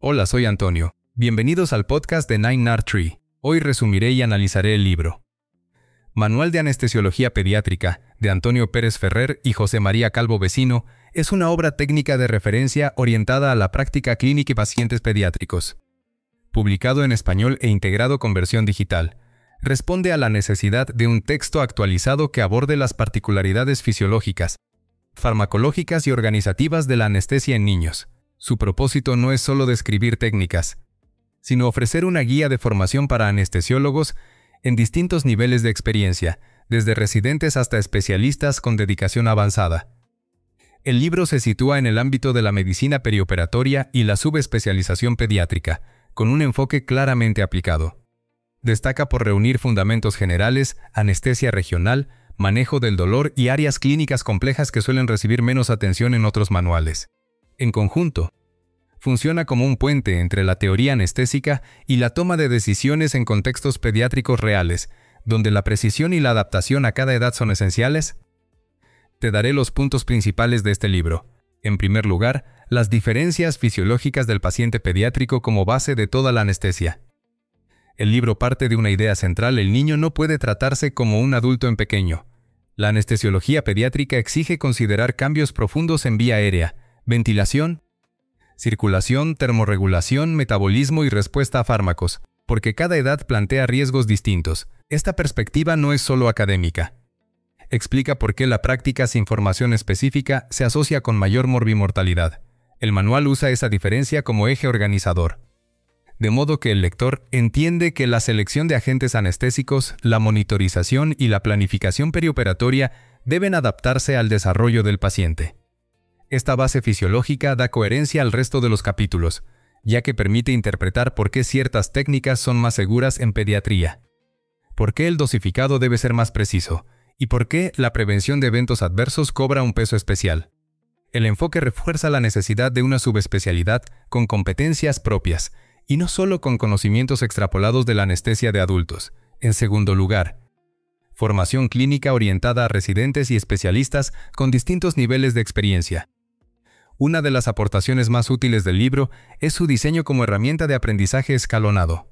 Hola, soy Antonio. Bienvenidos al podcast de 9NAR Tree. Hoy resumiré y analizaré el libro Manual de Anestesiología Pediátrica, de Antonio Pérez Ferrer y José María Calvo Vecino. Es una obra técnica de referencia orientada a la práctica clínica y pacientes pediátricos. Publicado en español e integrado con versión digital, responde a la necesidad de un texto actualizado que aborde las particularidades fisiológicas, farmacológicas y organizativas de la anestesia en niños. Su propósito no es solo describir técnicas, sino ofrecer una guía de formación para anestesiólogos en distintos niveles de experiencia, desde residentes hasta especialistas con dedicación avanzada. El libro se sitúa en el ámbito de la medicina perioperatoria y la subespecialización pediátrica, con un enfoque claramente aplicado. Destaca por reunir fundamentos generales, anestesia regional, manejo del dolor y áreas clínicas complejas que suelen recibir menos atención en otros manuales. En conjunto, funciona como un puente entre la teoría anestésica y la toma de decisiones en contextos pediátricos reales, donde la precisión y la adaptación a cada edad son esenciales. Te daré los puntos principales de este libro. En primer lugar, las diferencias fisiológicas del paciente pediátrico como base de toda la anestesia. El libro parte de una idea central: el niño no puede tratarse como un adulto en pequeño. La anestesiología pediátrica exige considerar cambios profundos en vía aérea, ventilación, circulación, termorregulación, metabolismo y respuesta a fármacos, porque cada edad plantea riesgos distintos. Esta perspectiva no es solo académica. Explica por qué la práctica sin formación específica se asocia con mayor morbimortalidad. El manual usa esa diferencia como eje organizador, de modo que el lector entiende que la selección de agentes anestésicos, la monitorización y la planificación perioperatoria deben adaptarse al desarrollo del paciente. Esta base fisiológica da coherencia al resto de los capítulos, ya que permite interpretar por qué ciertas técnicas son más seguras en pediatría, por qué el dosificado debe ser más preciso, y por qué la prevención de eventos adversos cobra un peso especial. El enfoque refuerza la necesidad de una subespecialidad con competencias propias, y no solo con conocimientos extrapolados de la anestesia de adultos. En segundo lugar, formación clínica orientada a residentes y especialistas con distintos niveles de experiencia. Una de las aportaciones más útiles del libro es su diseño como herramienta de aprendizaje escalonado.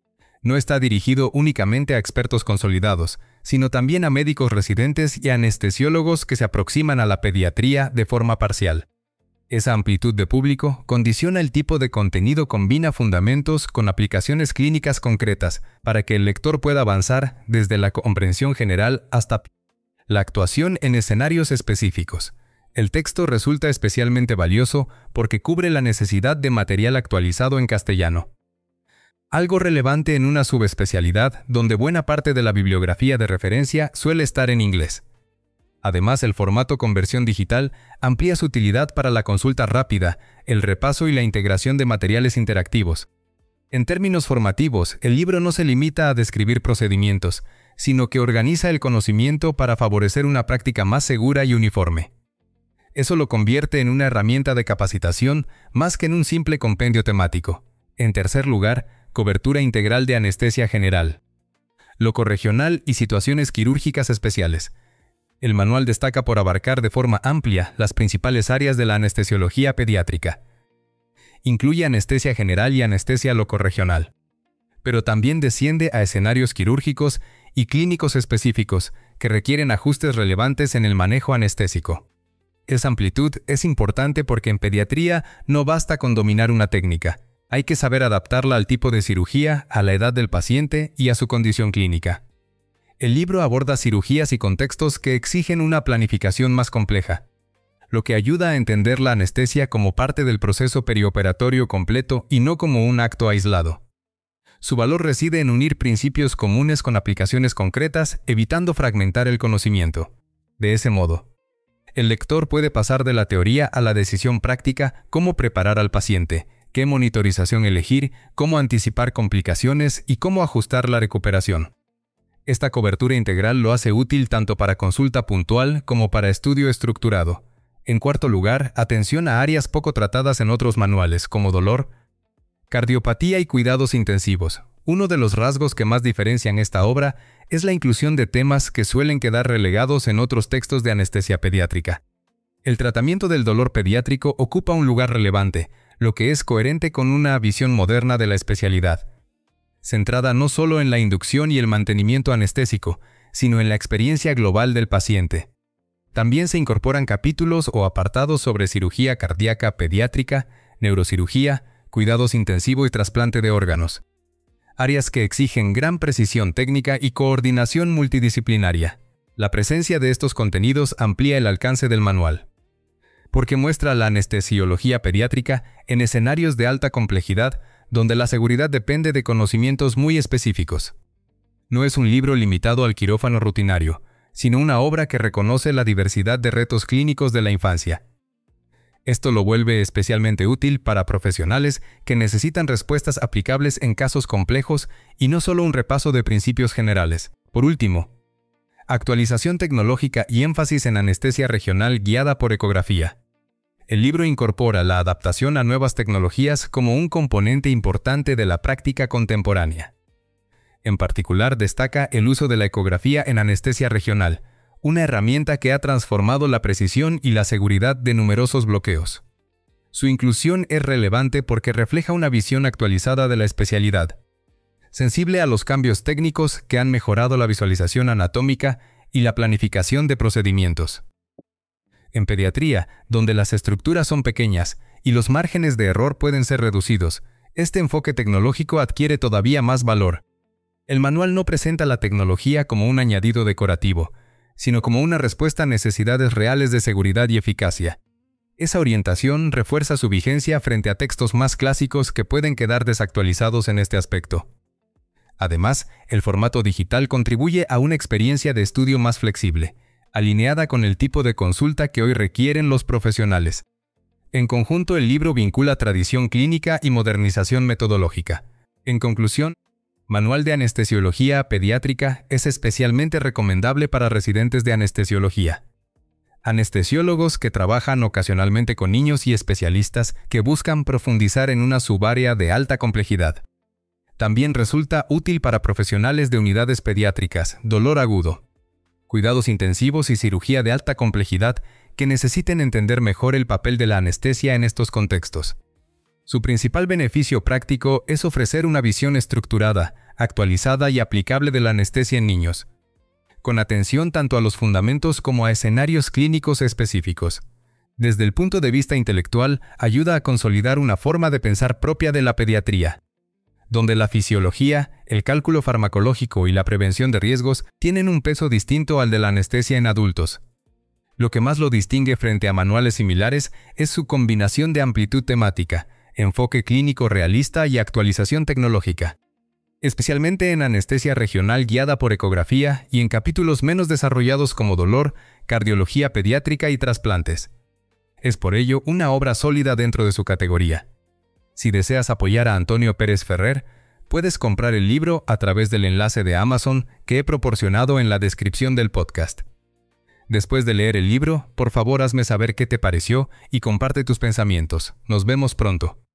No está dirigido únicamente a expertos consolidados, sino también a médicos residentes y anestesiólogos que se aproximan a la pediatría de forma parcial. Esa amplitud de público condiciona el tipo de contenido, combina fundamentos con aplicaciones clínicas concretas para que el lector pueda avanzar desde la comprensión general hasta la actuación en escenarios específicos. El texto resulta especialmente valioso porque cubre la necesidad de material actualizado en castellano, algo relevante en una subespecialidad donde buena parte de la bibliografía de referencia suele estar en inglés. Además, el formato con versión digital amplía su utilidad para la consulta rápida, el repaso y la integración de materiales interactivos. En términos formativos, el libro no se limita a describir procedimientos, sino que organiza el conocimiento para favorecer una práctica más segura y uniforme. Eso lo convierte en una herramienta de capacitación más que en un simple compendio temático. En tercer lugar, cobertura integral de anestesia general, locorregional y situaciones quirúrgicas especiales. El manual destaca por abarcar de forma amplia las principales áreas de la anestesiología pediátrica. Incluye anestesia general y anestesia locorregional, pero también desciende a escenarios quirúrgicos y clínicos específicos que requieren ajustes relevantes en el manejo anestésico. Esa amplitud es importante porque en pediatría no basta con dominar una técnica. Hay que saber adaptarla al tipo de cirugía, a la edad del paciente y a su condición clínica. El libro aborda cirugías y contextos que exigen una planificación más compleja, lo que ayuda a entender la anestesia como parte del proceso perioperatorio completo y no como un acto aislado. Su valor reside en unir principios comunes con aplicaciones concretas, evitando fragmentar el conocimiento. De ese modo, el lector puede pasar de la teoría a la decisión práctica: cómo preparar al paciente, qué monitorización elegir, cómo anticipar complicaciones y cómo ajustar la recuperación. Esta cobertura integral lo hace útil tanto para consulta puntual como para estudio estructurado. En cuarto lugar, atención a áreas poco tratadas en otros manuales, como dolor, cardiopatía y cuidados intensivos. Uno de los rasgos que más diferencian esta obra es la inclusión de temas que suelen quedar relegados en otros textos de anestesia pediátrica. El tratamiento del dolor pediátrico ocupa un lugar relevante, lo que es coherente con una visión moderna de la especialidad, centrada no solo en la inducción y el mantenimiento anestésico, sino en la experiencia global del paciente. También se incorporan capítulos o apartados sobre cirugía cardíaca pediátrica, neurocirugía, cuidados intensivos y trasplante de órganos, áreas que exigen gran precisión técnica y coordinación multidisciplinaria. La presencia de estos contenidos amplía el alcance del manual, porque muestra la anestesiología pediátrica en escenarios de alta complejidad, donde la seguridad depende de conocimientos muy específicos. No es un libro limitado al quirófano rutinario, sino una obra que reconoce la diversidad de retos clínicos de la infancia. Esto lo vuelve especialmente útil para profesionales que necesitan respuestas aplicables en casos complejos y no solo un repaso de principios generales. Por último, actualización tecnológica y énfasis en anestesia regional guiada por ecografía. El libro incorpora la adaptación a nuevas tecnologías como un componente importante de la práctica contemporánea. En particular, destaca el uso de la ecografía en anestesia regional, una herramienta que ha transformado la precisión y la seguridad de numerosos bloqueos. Su inclusión es relevante porque refleja una visión actualizada de la especialidad, sensible a los cambios técnicos que han mejorado la visualización anatómica y la planificación de procedimientos. En pediatría, donde las estructuras son pequeñas y los márgenes de error pueden ser reducidos, este enfoque tecnológico adquiere todavía más valor. El manual no presenta la tecnología como un añadido decorativo, sino como una respuesta a necesidades reales de seguridad y eficacia. Esa orientación refuerza su vigencia frente a textos más clásicos que pueden quedar desactualizados en este aspecto. Además, el formato digital contribuye a una experiencia de estudio más flexible, alineada con el tipo de consulta que hoy requieren los profesionales. En conjunto, el libro vincula tradición clínica y modernización metodológica. En conclusión, Manual de Anestesiología Pediátrica es especialmente recomendable para residentes de anestesiología, anestesiólogos que trabajan ocasionalmente con niños y especialistas que buscan profundizar en una subárea de alta complejidad. También resulta útil para profesionales de unidades pediátricas, dolor agudo, cuidados intensivos y cirugía de alta complejidad que necesiten entender mejor el papel de la anestesia en estos contextos. Su principal beneficio práctico es ofrecer una visión estructurada, actualizada y aplicable de la anestesia en niños, con atención tanto a los fundamentos como a escenarios clínicos específicos. Desde el punto de vista intelectual, ayuda a consolidar una forma de pensar propia de la pediatría, donde la fisiología, el cálculo farmacológico y la prevención de riesgos tienen un peso distinto al de la anestesia en adultos. Lo que más lo distingue frente a manuales similares es su combinación de amplitud temática, enfoque clínico realista y actualización tecnológica, especialmente en anestesia regional guiada por ecografía y en capítulos menos desarrollados como dolor, cardiología pediátrica y trasplantes. Es por ello una obra sólida dentro de su categoría. Si deseas apoyar a Antonio Pérez Ferrer, puedes comprar el libro a través del enlace de Amazon que he proporcionado en la descripción del podcast. Después de leer el libro, por favor hazme saber qué te pareció y comparte tus pensamientos. Nos vemos pronto.